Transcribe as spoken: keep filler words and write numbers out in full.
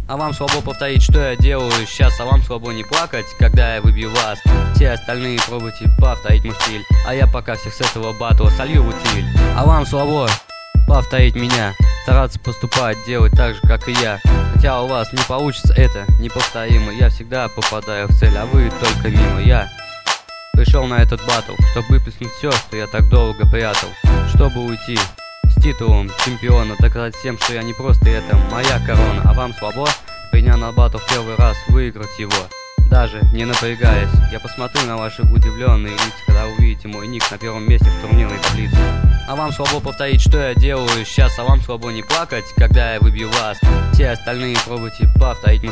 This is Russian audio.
А вам слабо повторить, что я делаю сейчас. А вам слабо не плакать, когда я выбью вас. Все остальные пробуйте повторить мой стиль, а я пока всех с этого батла солью в утиль. А вам слабо повторить меня, стараться поступать, делать так же, как и я. Хотя у вас не получится, это неповторимо. Я всегда попадаю в цель, а вы только мимо. Я пришел на этот батл, чтобы выплеснуть все, что я так долго прятал, чтобы уйти с титулом чемпиона, доказать всем, что я не просто, это моя корона. А вам слабо, приняв на батл в первый раз, выиграть его, даже не напрягаясь. Я посмотрю на ваши удивленные лица, когда увидите мой ник на первом месте в турнирной таблице. А вам слабо повторить, что я делаю сейчас. А вам слабо не плакать, когда я выбью вас. Все остальные пробуйте повторить мой